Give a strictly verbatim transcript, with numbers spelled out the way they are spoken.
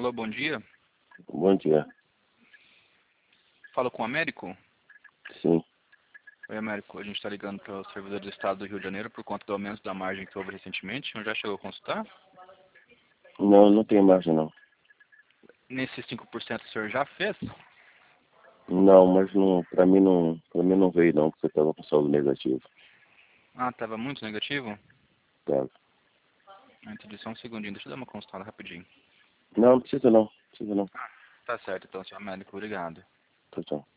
Alô, bom dia. Bom dia. Falo com o Américo? Sim. Oi, Américo. A gente está ligando para o servidor do Estado do Rio de Janeiro por conta do aumento da margem que houve recentemente. Não já chegou a consultar? Não, não tem margem não. Nesses cinco por cento o senhor já fez? Não, mas não, pra mim não, pra mim não veio não, porque eu tava com saldo negativo. Ah, estava muito negativo? Tá. Ah, entendi. Só um segundinho. Deixa eu dar uma consultada rapidinho. Não, não precisa não. Precisa não. Tá certo, então, senhor Américo. Obrigado. Tchau, tchau.